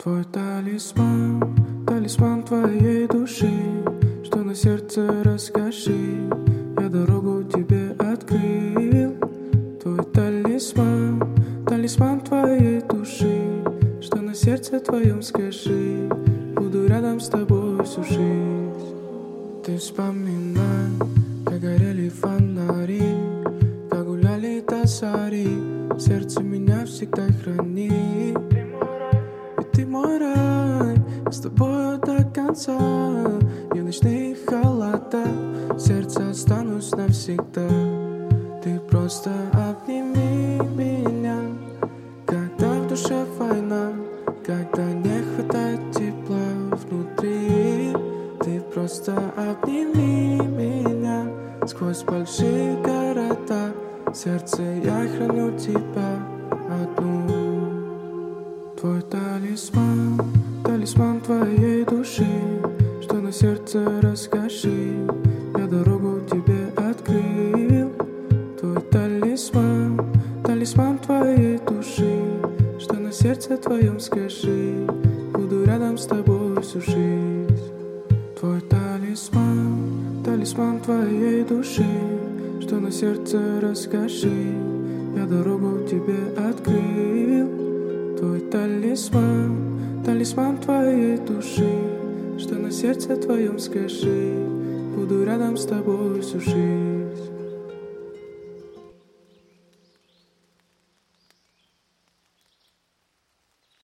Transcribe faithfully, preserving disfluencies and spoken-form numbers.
Твой талисман, талисман твоей души, что на сердце расскажи, я дорогу тебе открыл. Твой талисман, талисман твоей души, что на сердце твоем скажи, буду рядом с тобой всю жизнь. Ты вспоминай, как горели фонари, как гуляли тосари, в сердце меня всегда храни. Ты мой рай, с тобою до конца. И в ночные холода в сердце останусь навсегда. Ты просто обними меня, когда в душе война, когда не хватает тепла внутри. Ты просто обними меня сквозь большие города. В сердце я храню тебя одну. Твой талисман, талисман твоей души, что на сердце расскажи, я дорогу тебе открыл. Твой талисман, талисман твоей души, что на сердце твоем скажи, буду рядом с тобой всю жизнь. Твой талисман, талисман твоей души, что на сердце расскажи, я дорогу тебе открыл. Твой талисман, талисман твоей души, что на сердце твоем скажи, буду рядом с тобой всю жизнь.